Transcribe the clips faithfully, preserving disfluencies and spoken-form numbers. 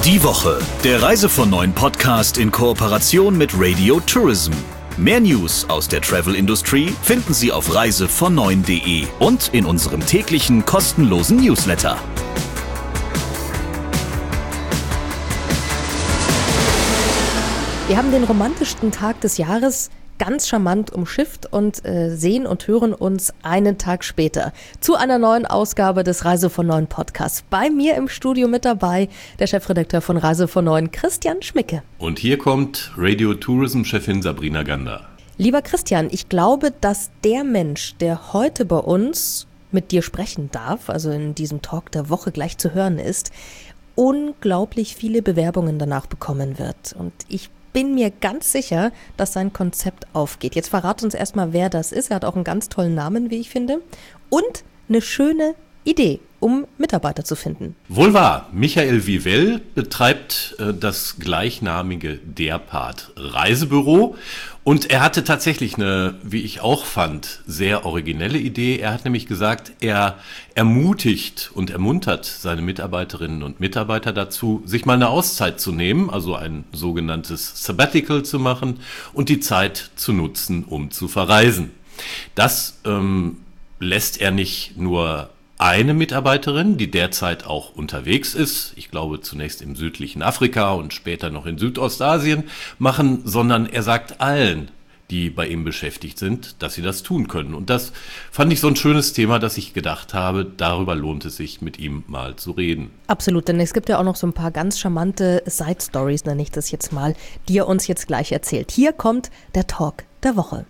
Die Woche, der Reise von neun Podcast in Kooperation mit Radio Tourism. Mehr News aus der Travel-Industrie finden Sie auf reise von neun punkt de und in unserem täglichen kostenlosen Newsletter. Wir haben den romantischsten Tag des Jahres ganz charmant umschifft und äh, sehen und hören uns einen Tag später zu einer neuen Ausgabe des Reise von neun Podcasts. Bei mir im Studio mit dabei der Chefredakteur von Reise von neun, Christian Schmicke. Und hier kommt Radio Tourism-Chefin Sabrina Gander. Lieber Christian, ich glaube, dass der Mensch, der heute bei uns mit dir sprechen darf, also in diesem Talk der Woche gleich zu hören ist, unglaublich viele Bewerbungen danach bekommen wird. Und ich bin mir ganz sicher, dass sein Konzept aufgeht. Jetzt verrat uns erstmal, wer das ist. Er hat auch einen ganz tollen Namen, wie ich finde. Und eine schöne Idee, um Mitarbeiter zu finden. Wohl wahr. Michael Vivell betreibt äh, das gleichnamige Derpart Reisebüro. Und er hatte tatsächlich eine, wie ich auch fand, sehr originelle Idee. Er hat nämlich gesagt, er ermutigt und ermuntert seine Mitarbeiterinnen und Mitarbeiter dazu, sich mal eine Auszeit zu nehmen, also ein sogenanntes Sabbatical zu machen und die Zeit zu nutzen, um zu verreisen. Das ähm, lässt er nicht nur eine Mitarbeiterin, die derzeit auch unterwegs ist, ich glaube zunächst im südlichen Afrika und später noch in Südostasien, machen, sondern er sagt allen, die bei ihm beschäftigt sind, dass sie das tun können. Und das fand ich so ein schönes Thema, dass ich gedacht habe, darüber lohnt es sich, mit ihm mal zu reden. Absolut, denn es gibt ja auch noch so ein paar ganz charmante Side-Stories, nenne ich das jetzt mal, die er uns jetzt gleich erzählt. Hier kommt der Talk der Woche.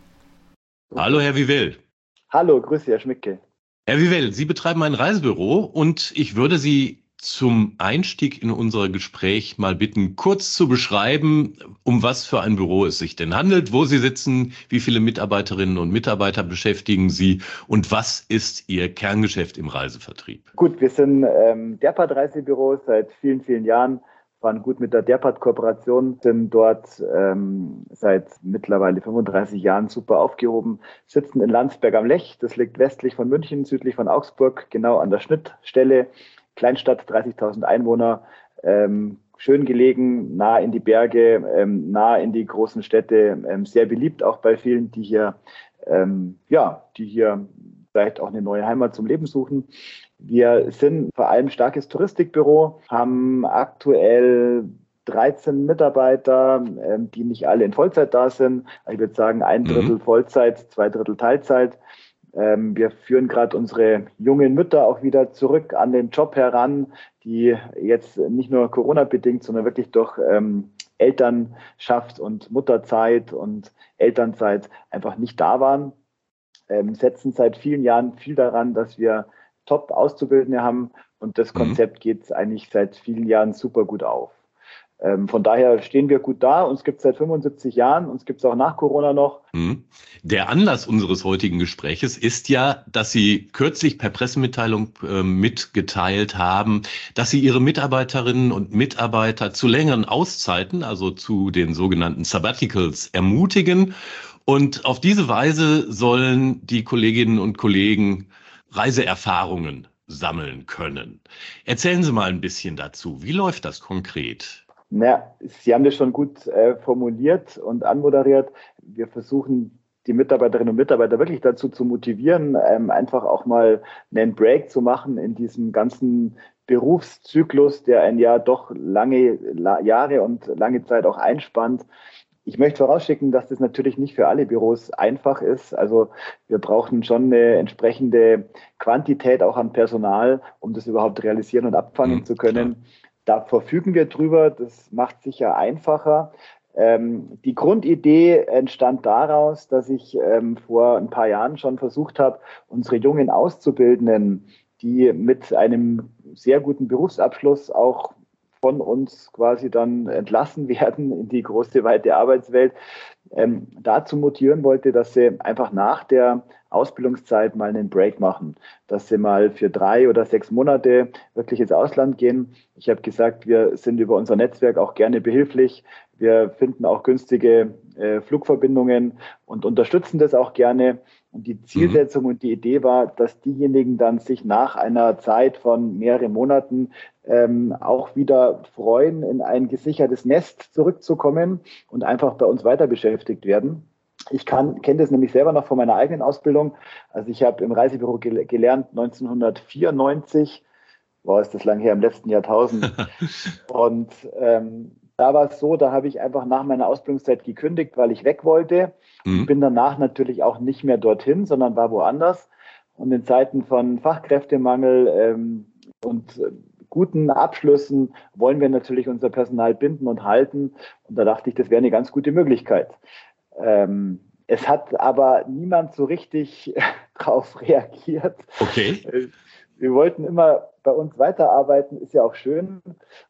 Hallo, Herr Vivell. Hallo, grüße, Herr Schmicke. Herr Vivell, Sie betreiben ein Reisebüro und ich würde Sie zum Einstieg in unser Gespräch mal bitten, kurz zu beschreiben, um was für ein Büro es sich denn handelt, wo Sie sitzen, wie viele Mitarbeiterinnen und Mitarbeiter beschäftigen Sie und was ist Ihr Kerngeschäft im Reisevertrieb? Gut, wir sind ähm, Derpart Reisebüro seit vielen, vielen Jahren. Waren gut mit der Derpart-Kooperation, sind dort ähm, seit mittlerweile fünfunddreißig Jahren super aufgehoben, sitzen in Landsberg am Lech, das liegt westlich von München, südlich von Augsburg, genau an der Schnittstelle, Kleinstadt, dreißigtausend Einwohner, ähm, schön gelegen, nah in die Berge, ähm, nah in die großen Städte, ähm, sehr beliebt auch bei vielen, die hier, ähm, ja, die hier vielleicht auch eine neue Heimat zum Leben suchen. Wir sind vor allem starkes Touristikbüro, haben aktuell dreizehn Mitarbeiter, die nicht alle in Vollzeit da sind. Ich würde sagen, ein Drittel mhm. Vollzeit, zwei Drittel Teilzeit. Wir führen gerade unsere jungen Mütter auch wieder zurück an den Job heran, die jetzt nicht nur Corona-bedingt, sondern wirklich durch ähm, Elternschaft und Mutterzeit und Elternzeit einfach nicht da waren. Ähm, setzen seit vielen Jahren viel daran, dass wir Top-Auszubildende haben und das Konzept mhm. geht eigentlich seit vielen Jahren super gut auf. Ähm, von daher stehen wir gut da. Uns gibt es seit fünfundsiebzig Jahren, uns gibt es auch nach Corona noch. Mhm. Der Anlass unseres heutigen Gespräches ist ja, dass Sie kürzlich per Pressemitteilung äh, mitgeteilt haben, dass Sie Ihre Mitarbeiterinnen und Mitarbeiter zu längeren Auszeiten, also zu den sogenannten Sabbaticals, ermutigen. Und auf diese Weise sollen die Kolleginnen und Kollegen Reiseerfahrungen sammeln können. Erzählen Sie mal ein bisschen dazu. Wie läuft das konkret? Na, Sie haben das schon gut äh, formuliert und anmoderiert. Wir versuchen, die Mitarbeiterinnen und Mitarbeiter wirklich dazu zu motivieren, ähm, einfach auch mal einen Break zu machen in diesem ganzen Berufszyklus, der ein Jahr doch lange la- Jahre und lange Zeit auch einspannt. Ich möchte vorausschicken, dass das natürlich nicht für alle Büros einfach ist. Also wir brauchen schon eine entsprechende Quantität auch an Personal, um das überhaupt realisieren und abfangen mhm, zu können. Klar. Da verfügen wir drüber. Das macht sicher einfacher. Ähm, die Grundidee entstand daraus, dass ich ähm, vor ein paar Jahren schon versucht habe, unsere jungen Auszubildenden, die mit einem sehr guten Berufsabschluss auch von uns quasi dann entlassen werden in die große, weite Arbeitswelt, ähm, dazu motivieren wollte, dass sie einfach nach der Ausbildungszeit mal einen Break machen, dass sie mal für drei oder sechs Monate wirklich ins Ausland gehen. Ich habe gesagt, wir sind über unser Netzwerk auch gerne behilflich. Wir finden auch günstige äh, Flugverbindungen und unterstützen das auch gerne. Und die Zielsetzung mhm. und die Idee war, dass diejenigen dann sich nach einer Zeit von mehreren Monaten ähm, auch wieder freuen, in ein gesichertes Nest zurückzukommen und einfach bei uns weiter beschäftigt werden. Ich kann kenne das nämlich selber noch von meiner eigenen Ausbildung. Also ich habe im Reisebüro gel- gelernt neunzehnhundertvierundneunzig. Boah, ist das lang her, im letzten Jahrtausend. Und ähm, da war es so, da habe ich einfach nach meiner Ausbildungszeit gekündigt, weil ich weg wollte. Mhm. Und bin danach natürlich auch nicht mehr dorthin, sondern war woanders. Und in Zeiten von Fachkräftemangel ähm, und äh, guten Abschlüssen wollen wir natürlich unser Personal binden und halten. Und da dachte ich, das wäre eine ganz gute Möglichkeit. Ähm, es hat aber niemand so richtig drauf reagiert. Okay. Wir wollten immer bei uns weiterarbeiten, ist ja auch schön.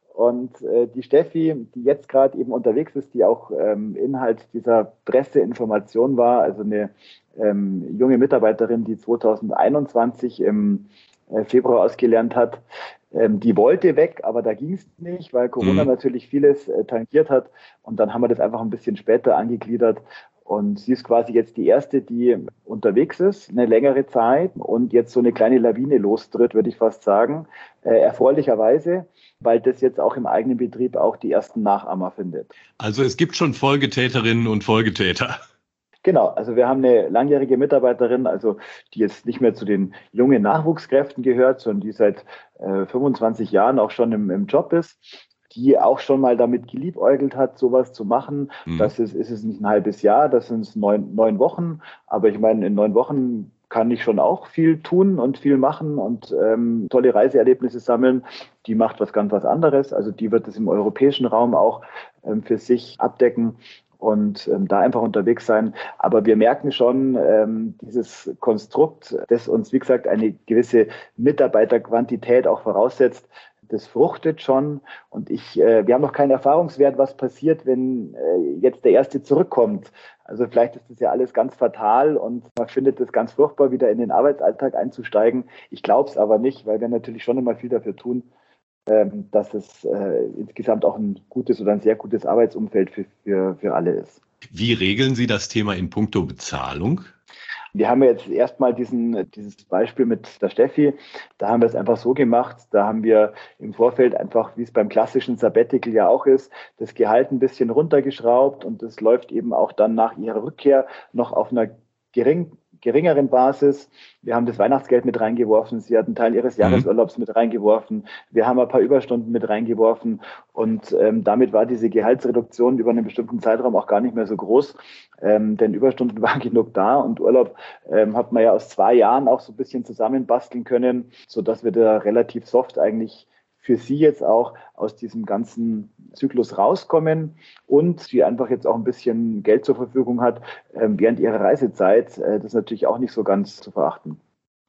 Und äh, die Steffi, die jetzt gerade eben unterwegs ist, die auch ähm, Inhalt dieser Presseinformation war, also eine ähm, junge Mitarbeiterin, die zweitausendeinundzwanzig im äh, Februar ausgelernt hat, ähm, die wollte weg, aber da ging es nicht, weil Corona Mhm. natürlich vieles äh, tangiert hat. Und dann haben wir das einfach ein bisschen später angegliedert. Und sie ist quasi jetzt die erste, die unterwegs ist, eine längere Zeit und jetzt so eine kleine Lawine lostritt, würde ich fast sagen, äh, erfreulicherweise, weil das jetzt auch im eigenen Betrieb auch die ersten Nachahmer findet. Also es gibt schon Folgetäterinnen und Folgetäter. Genau, also wir haben eine langjährige Mitarbeiterin, also die jetzt nicht mehr zu den jungen Nachwuchskräften gehört, sondern die seit äh, fünfundzwanzig Jahren auch schon im, im Job ist, die auch schon mal damit geliebäugelt hat, sowas zu machen. Mhm. Das ist, ist es nicht ein halbes Jahr, das sind neun, neun Wochen. Aber ich meine, in neun Wochen kann ich schon auch viel tun und viel machen und ähm, tolle Reiseerlebnisse sammeln. Die macht was ganz was anderes. Also die wird es im europäischen Raum auch ähm, für sich abdecken und ähm, da einfach unterwegs sein. Aber wir merken schon, ähm, dieses Konstrukt, das uns, wie gesagt, eine gewisse Mitarbeiterquantität auch voraussetzt, das fruchtet schon. Und ich, äh, wir haben noch keinen Erfahrungswert, was passiert, wenn äh, jetzt der Erste zurückkommt. Also vielleicht ist das ja alles ganz fatal und man findet es ganz furchtbar, wieder in den Arbeitsalltag einzusteigen. Ich glaube es aber nicht, weil wir natürlich schon immer viel dafür tun, ähm, dass es äh, insgesamt auch ein gutes oder ein sehr gutes Arbeitsumfeld für, für, für alle ist. Wie regeln Sie das Thema in puncto Bezahlung? Wir haben jetzt erstmal diesen, dieses Beispiel mit der Steffi. Da haben wir es einfach so gemacht. Da haben wir im Vorfeld einfach, wie es beim klassischen Sabbatical ja auch ist, das Gehalt ein bisschen runtergeschraubt und das läuft eben auch dann nach ihrer Rückkehr noch auf einer gering, geringeren Basis. Wir haben das Weihnachtsgeld mit reingeworfen. Sie hat einen Teil ihres Jahresurlaubs mit reingeworfen. Wir haben ein paar Überstunden mit reingeworfen. Und ähm, damit war diese Gehaltsreduktion über einen bestimmten Zeitraum auch gar nicht mehr so groß. Ähm, denn Überstunden waren genug da und Urlaub ähm, hat man ja aus zwei Jahren auch so ein bisschen zusammenbasteln können, sodass wir da relativ soft eigentlich für sie jetzt auch aus diesem ganzen Zyklus rauskommen und sie einfach jetzt auch ein bisschen Geld zur Verfügung hat äh, während ihrer Reisezeit. Äh, das ist natürlich auch nicht so ganz zu verachten.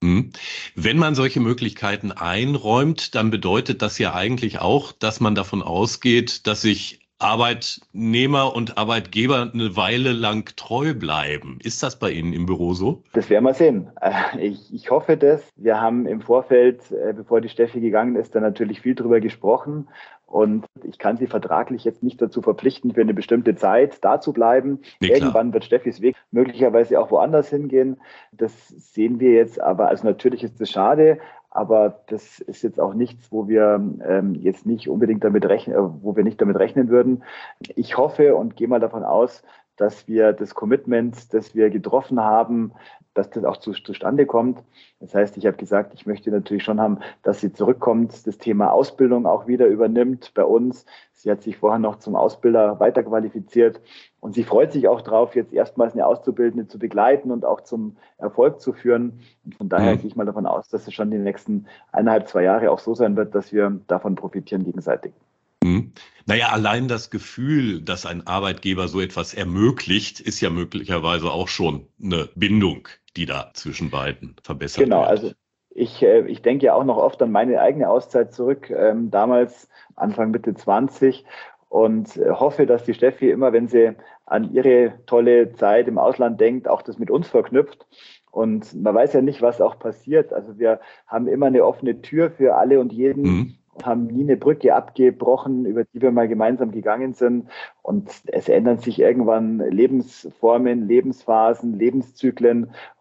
Wenn man solche Möglichkeiten einräumt, dann bedeutet das ja eigentlich auch, dass man davon ausgeht, dass sich Arbeitnehmer und Arbeitgeber eine Weile lang treu bleiben. Ist das bei Ihnen im Büro so? Das werden wir sehen. Ich, ich hoffe das. Wir haben im Vorfeld, bevor die Steffi gegangen ist, da natürlich viel drüber gesprochen. Und ich kann sie vertraglich jetzt nicht dazu verpflichten, für eine bestimmte Zeit da zu bleiben. Nee, Irgendwann wird Steffis Weg möglicherweise auch woanders hingehen. Das sehen wir jetzt aber. Also natürlich ist das schade. Aber das ist jetzt auch nichts, wo wir ähm, jetzt nicht unbedingt damit rechnen, äh, wo wir nicht damit rechnen würden. Ich hoffe und gehe mal davon aus, dass wir das Commitment, das wir getroffen haben, dass das auch zu, zustande kommt. Das heißt, ich habe gesagt, ich möchte natürlich schon haben, dass sie zurückkommt, das Thema Ausbildung auch wieder übernimmt bei uns. Sie hat sich vorher noch zum Ausbilder weiterqualifiziert und sie freut sich auch drauf, jetzt erstmals eine Auszubildende zu begleiten und auch zum Erfolg zu führen. Und von daher mhm. gehe ich mal davon aus, dass es schon die nächsten eineinhalb, zwei Jahre auch so sein wird, dass wir davon profitieren gegenseitig. Mhm. Naja, allein das Gefühl, dass ein Arbeitgeber so etwas ermöglicht, ist ja möglicherweise auch schon eine Bindung, die da zwischen beiden verbessert genau, wird. Also ich, äh, ich denke ja auch noch oft an meine eigene Auszeit zurück, ähm, damals Anfang Mitte zwanzig und äh, hoffe, dass die Steffi immer, wenn sie an ihre tolle Zeit im Ausland denkt, auch das mit uns verknüpft. Und man weiß ja nicht, was auch passiert. Also wir haben immer eine offene Tür für alle und jeden. Mhm. Haben nie eine Brücke abgebrochen, über die wir mal gemeinsam gegangen sind. Und es ändern sich irgendwann Lebensformen, Lebensphasen, Lebenszyklen.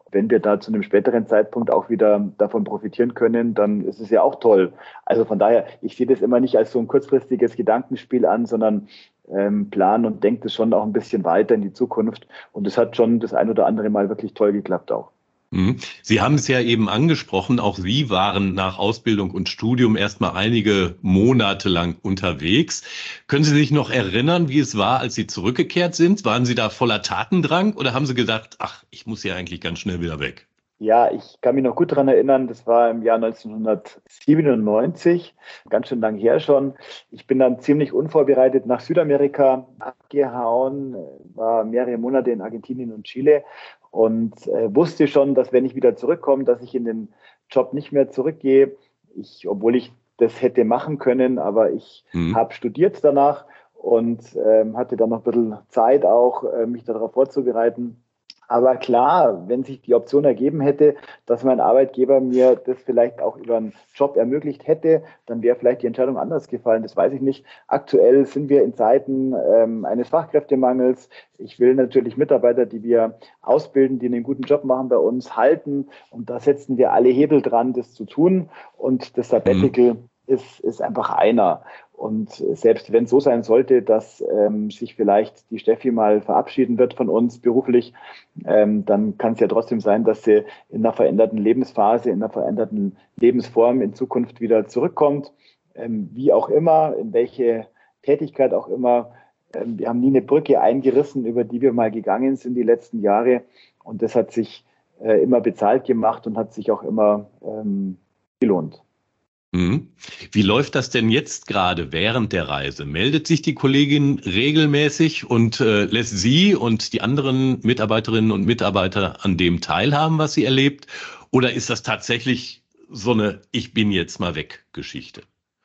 wenn wir da zu einem späteren Zeitpunkt auch wieder davon profitieren können, dann ist es ja auch toll. Also von daher, ich sehe das immer nicht als so ein kurzfristiges Gedankenspiel an, sondern ähm, plan und denke das schon auch ein bisschen weiter in die Zukunft. Und es hat schon das ein oder andere Mal wirklich toll geklappt auch. Sie haben es ja eben angesprochen, auch Sie waren nach Ausbildung und Studium erstmal einige Monate lang unterwegs. Können Sie sich noch erinnern, wie es war, als Sie zurückgekehrt sind? Waren Sie da voller Tatendrang oder haben Sie gedacht, ach, ich muss ja eigentlich ganz schnell wieder weg? Ja, ich kann mich noch gut daran erinnern, das war im Jahr neunzehnhundertsiebenundneunzig, ganz schön lang her schon. Ich bin dann ziemlich unvorbereitet nach Südamerika abgehauen, war mehrere Monate in Argentinien und Chile und äh, wusste schon, dass wenn ich wieder zurückkomme, dass ich in den Job nicht mehr zurückgehe. Ich, obwohl ich das hätte machen können, aber ich hm. habe studiert danach und ähm, hatte dann noch ein bisschen Zeit auch, äh, mich darauf vorzubereiten. Aber klar, wenn sich die Option ergeben hätte, dass mein Arbeitgeber mir das vielleicht auch über einen Job ermöglicht hätte, dann wäre vielleicht die Entscheidung anders gefallen. Das weiß ich nicht. Aktuell sind wir in Zeiten ähm, eines Fachkräftemangels. Ich will natürlich Mitarbeiter, die wir ausbilden, die einen guten Job machen, bei uns halten. Und da setzen wir alle Hebel dran, das zu tun. Und das Sabbatical mhm. ist, ist einfach einer. Und selbst wenn es so sein sollte, dass ähm, sich vielleicht die Steffi mal verabschieden wird von uns beruflich, ähm, dann kann es ja trotzdem sein, dass sie in einer veränderten Lebensphase, in einer veränderten Lebensform in Zukunft wieder zurückkommt. Ähm, wie auch immer, in welche Tätigkeit auch immer. Ähm, wir haben nie eine Brücke eingerissen, über die wir mal gegangen sind die letzten Jahre. Und das hat sich äh, immer bezahlt gemacht und hat sich auch immer ähm, gelohnt. Wie läuft das denn jetzt gerade während der Reise? Meldet sich die Kollegin regelmäßig und äh, lässt Sie und die anderen Mitarbeiterinnen und Mitarbeiter an dem teilhaben, was sie erlebt? Oder ist das tatsächlich so eine Ich bin jetzt mal weg Geschichte?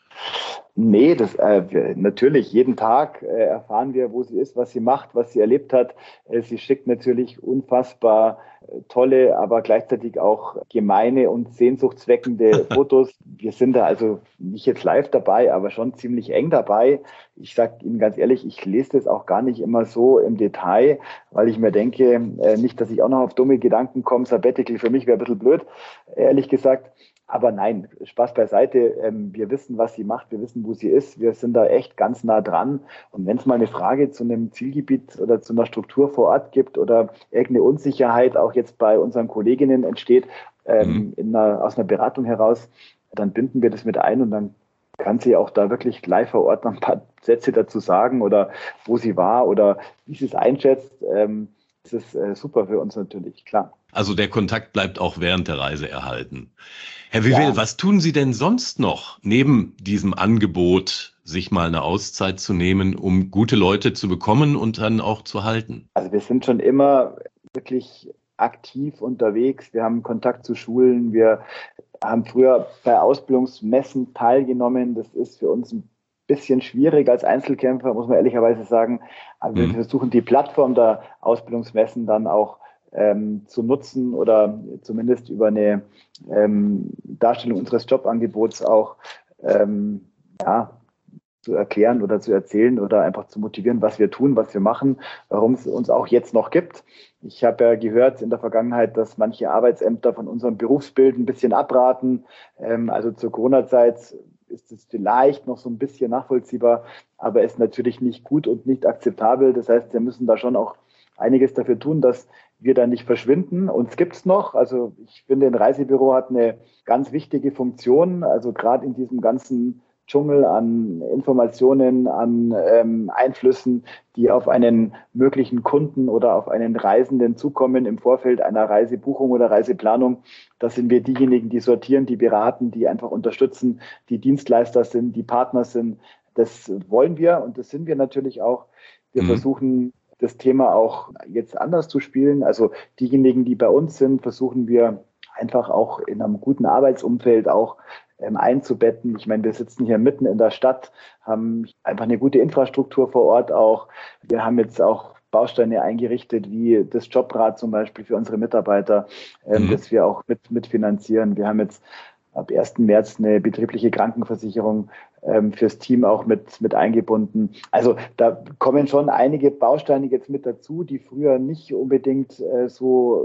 Nee, das äh, natürlich jeden Tag äh, erfahren wir, wo sie ist, was sie macht, was sie erlebt hat. Äh, sie schickt natürlich unfassbar äh, tolle, aber gleichzeitig auch gemeine und sehnsuchtsweckende Fotos. Wir sind da also nicht jetzt live dabei, aber schon ziemlich eng dabei. Ich sage Ihnen ganz ehrlich, ich lese das auch gar nicht immer so im Detail, weil ich mir denke, äh, nicht, dass ich auch noch auf dumme Gedanken komme. Sabbatical für mich wäre ein bisschen blöd, ehrlich gesagt. Aber nein, Spaß beiseite. Wir wissen, was sie macht. Wir wissen, wo sie ist. Wir sind da echt ganz nah dran. Und wenn es mal eine Frage zu einem Zielgebiet oder zu einer Struktur vor Ort gibt oder irgendeine Unsicherheit auch jetzt bei unseren Kolleginnen entsteht, ähm, in einer, aus einer Beratung heraus, dann binden wir das mit ein und dann kann sie auch da wirklich live vor Ort noch ein paar Sätze dazu sagen oder wo sie war oder wie sie es einschätzt. Ähm, das ist äh, super für uns natürlich, klar. Also der Kontakt bleibt auch während der Reise erhalten. Herr Vivel, ja. Was tun Sie denn sonst noch neben diesem Angebot, sich mal eine Auszeit zu nehmen, um gute Leute zu bekommen und dann auch zu halten? Also wir sind schon immer wirklich aktiv unterwegs. Wir haben Kontakt zu Schulen. Wir haben früher bei Ausbildungsmessen teilgenommen. Das ist für uns ein bisschen schwierig als Einzelkämpfer, muss man ehrlicherweise sagen. Aber wir mhm. versuchen die Plattform der Ausbildungsmessen dann auch ähm, zu nutzen oder zumindest über eine ähm, Darstellung unseres Jobangebots auch ähm, ja, zu erklären oder zu erzählen oder einfach zu motivieren, was wir tun, was wir machen, warum es uns auch jetzt noch gibt. Ich habe ja gehört in der Vergangenheit, dass manche Arbeitsämter von unserem Berufsbild ein bisschen abraten. Ähm, also zur Corona-Zeit ist es vielleicht noch so ein bisschen nachvollziehbar, aber ist natürlich nicht gut und nicht akzeptabel. Das heißt, wir müssen da schon auch einiges dafür tun, dass wir da nicht verschwinden. Uns gibt es noch. Also ich finde, ein Reisebüro hat eine ganz wichtige Funktion. Also gerade in diesem ganzen Dschungel an Informationen, an ähm, Einflüssen, die auf einen möglichen Kunden oder auf einen Reisenden zukommen im Vorfeld einer Reisebuchung oder Reiseplanung. Da sind wir diejenigen, die sortieren, die beraten, die einfach unterstützen, die Dienstleister sind, die Partner sind. Das wollen wir und das sind wir natürlich auch. Wir mhm. versuchen, das Thema auch jetzt anders zu spielen. Also diejenigen, die bei uns sind, versuchen wir einfach auch in einem guten Arbeitsumfeld auch ähm, einzubetten. Ich meine, wir sitzen hier mitten in der Stadt, haben einfach eine gute Infrastruktur vor Ort auch. Wir haben jetzt auch Bausteine eingerichtet, wie das Jobrad zum Beispiel für unsere Mitarbeiter, ähm, mhm. das wir auch mit, mitfinanzieren. Wir haben jetzt ab ersten März eine betriebliche Krankenversicherung ähm, fürs Team auch mit, mit eingebunden. Also da kommen schon einige Bausteine jetzt mit dazu, die früher nicht unbedingt äh, so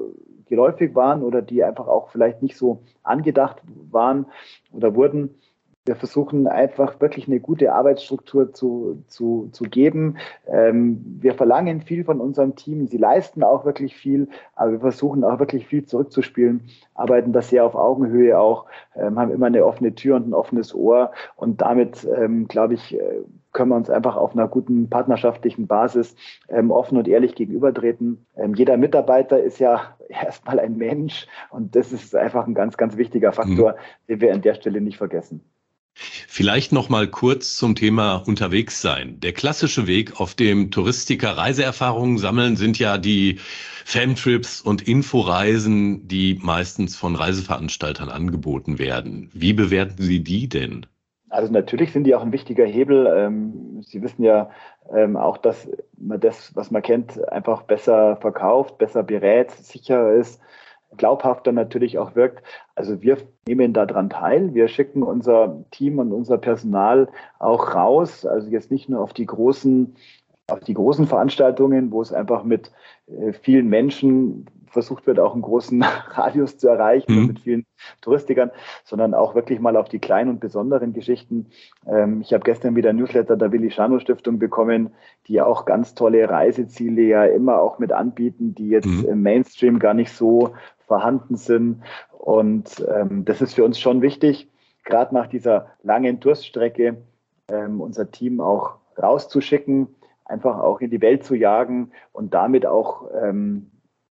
geläufig waren oder die einfach auch vielleicht nicht so angedacht waren oder wurden. Wir versuchen einfach wirklich eine gute Arbeitsstruktur zu, zu, zu geben. Ähm, wir verlangen viel von unserem Team. Sie leisten auch wirklich viel, aber wir versuchen auch wirklich viel zurückzuspielen, arbeiten das sehr auf Augenhöhe auch, ähm, haben immer eine offene Tür und ein offenes Ohr. Und damit, ähm, glaube ich, können wir uns einfach auf einer guten partnerschaftlichen Basis ähm, offen und ehrlich gegenübertreten. Ähm, jeder Mitarbeiter ist ja erstmal ein Mensch und das ist einfach ein ganz, ganz wichtiger Faktor, mhm. den wir an der Stelle nicht vergessen. Vielleicht noch mal kurz zum Thema unterwegs sein. Der klassische Weg, auf dem Touristiker Reiseerfahrungen sammeln, sind ja die Famtrips und Inforeisen, die meistens von Reiseveranstaltern angeboten werden. Wie bewerten Sie die denn? Also natürlich sind die auch ein wichtiger Hebel. Sie wissen ja auch, dass man das, was man kennt, einfach besser verkauft, besser berät, sicherer ist, glaubhafter natürlich auch wirkt. Also wir nehmen daran teil. Wir schicken unser Team und unser Personal auch raus. Also jetzt nicht nur auf die großen, auf die großen Veranstaltungen, wo es einfach mit vielen Menschen versucht wird, auch einen großen Radius zu erreichen mhm. mit vielen Touristikern, sondern auch wirklich mal auf die kleinen und besonderen Geschichten. Ähm, ich habe gestern wieder ein Newsletter der Willi Scharnow Stiftung bekommen, die auch ganz tolle Reiseziele ja immer auch mit anbieten, die jetzt mhm. im Mainstream gar nicht so vorhanden sind. Und ähm, das ist für uns schon wichtig, gerade nach dieser langen Durststrecke ähm, unser Team auch rauszuschicken, einfach auch in die Welt zu jagen und damit auch ähm,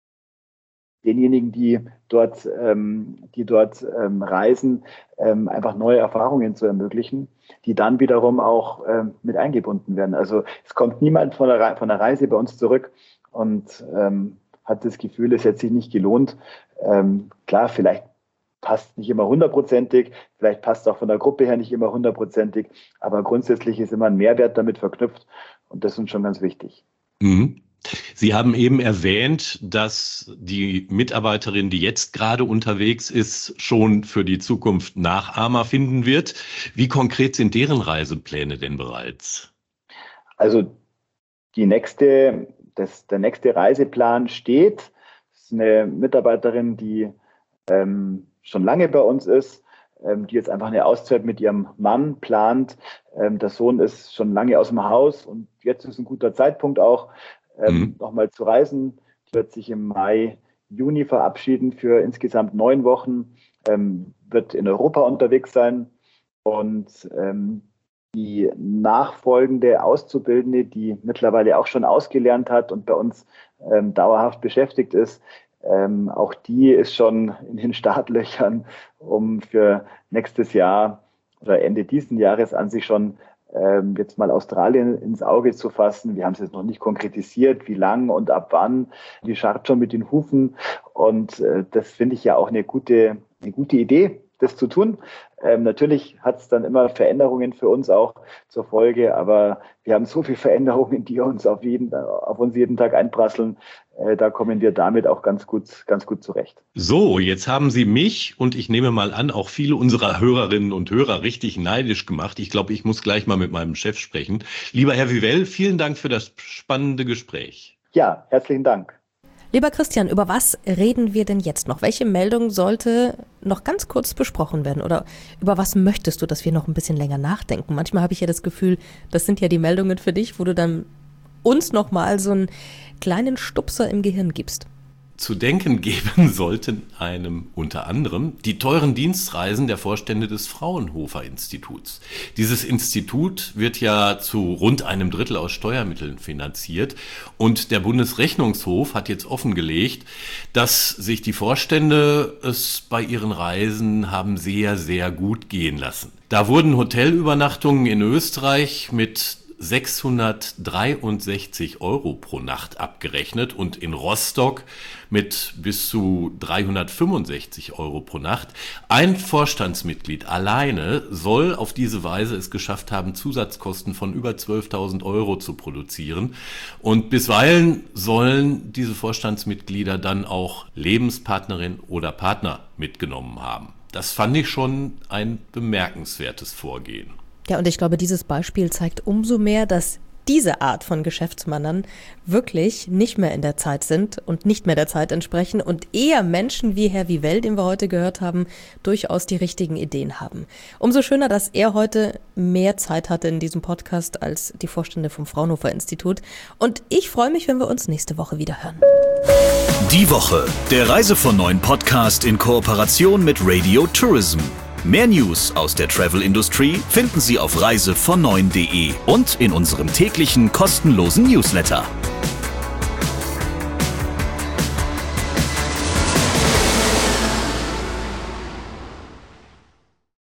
denjenigen, die dort, ähm, die dort ähm, reisen, ähm, einfach neue Erfahrungen zu ermöglichen, die dann wiederum auch ähm, mit eingebunden werden. Also es kommt niemand von der, Re- von der Reise bei uns zurück und ähm, hat das Gefühl, es hätte sich nicht gelohnt. Ähm, klar, vielleicht passt nicht immer hundertprozentig, vielleicht passt auch von der Gruppe her nicht immer hundertprozentig, aber grundsätzlich ist immer ein Mehrwert damit verknüpft und das ist uns schon ganz wichtig. Mhm. Sie haben eben erwähnt, dass die Mitarbeiterin, die jetzt gerade unterwegs ist, schon für die Zukunft Nachahmer finden wird. Wie konkret sind deren Reisepläne denn bereits? Also die nächste, das, der nächste Reiseplan steht. Das ist eine Mitarbeiterin, die ähm, schon lange bei uns ist, ähm, die jetzt einfach eine Auszeit mit ihrem Mann plant. Ähm, der Sohn ist schon lange aus dem Haus und jetzt ist ein guter Zeitpunkt auch, Ähm, mhm. nochmal zu reisen. Die wird sich im Mai, Juni verabschieden für insgesamt neun Wochen, ähm, wird in Europa unterwegs sein und ähm, die nachfolgende Auszubildende, die mittlerweile auch schon ausgelernt hat und bei uns ähm, dauerhaft beschäftigt ist, ähm, auch die ist schon in den Startlöchern, um für nächstes Jahr oder Ende diesen Jahres an sich schon Ähm, jetzt mal Australien ins Auge zu fassen. Wir haben es jetzt noch nicht konkretisiert, wie lang und ab wann. Die scharrt schon mit den Hufen und äh, das finde ich ja auch eine gute, eine gute Idee, das zu tun. Ähm, natürlich hat es dann immer Veränderungen für uns auch zur Folge, aber wir haben so viele Veränderungen, die uns auf, jeden, auf uns jeden Tag einprasseln. Äh, da kommen wir damit auch ganz gut, ganz gut zurecht. So, jetzt haben Sie mich und ich nehme mal an, auch viele unserer Hörerinnen und Hörer richtig neidisch gemacht. Ich glaube, ich muss gleich mal mit meinem Chef sprechen. Lieber Herr Vivell, vielen Dank für das spannende Gespräch. Ja, herzlichen Dank. Lieber Christian, über was reden wir denn jetzt noch? Welche Meldung sollte noch ganz kurz besprochen werden? Oder über was möchtest du, dass wir noch ein bisschen länger nachdenken? Manchmal habe ich ja das Gefühl, das sind ja die Meldungen für dich, wo du dann uns noch mal so einen kleinen Stupser im Gehirn gibst. Zu denken geben sollten einem unter anderem die teuren Dienstreisen der Vorstände des Fraunhofer Instituts. Dieses Institut wird ja zu rund einem Drittel aus Steuermitteln finanziert und der Bundesrechnungshof hat jetzt offengelegt, dass sich die Vorstände es bei ihren Reisen haben sehr, sehr gut gehen lassen. Da wurden Hotelübernachtungen in Österreich mit sechshundertdreiundsechzig Euro pro Nacht abgerechnet und in Rostock mit bis zu dreihundertfünfundsechzig Euro pro Nacht. Ein Vorstandsmitglied alleine soll auf diese Weise es geschafft haben, Zusatzkosten von über zwölftausend Euro zu produzieren. Und bisweilen sollen diese Vorstandsmitglieder dann auch Lebenspartnerin oder Partner mitgenommen haben. Das fand ich schon ein bemerkenswertes Vorgehen. Ja, und ich glaube, dieses Beispiel zeigt umso mehr, dass diese Art von Geschäftsmännern wirklich nicht mehr in der Zeit sind und nicht mehr der Zeit entsprechen und eher Menschen wie Herr Vivell, den wir heute gehört haben, durchaus die richtigen Ideen haben. Umso schöner, dass er heute mehr Zeit hatte in diesem Podcast als die Vorstände vom Fraunhofer Institut. Und ich freue mich, wenn wir uns nächste Woche wieder hören. Die Woche, der Reise von neun Podcast in Kooperation mit Radio Tourism. Mehr News aus der Travel Industry finden Sie auf reise von neun punkt de und in unserem täglichen kostenlosen Newsletter.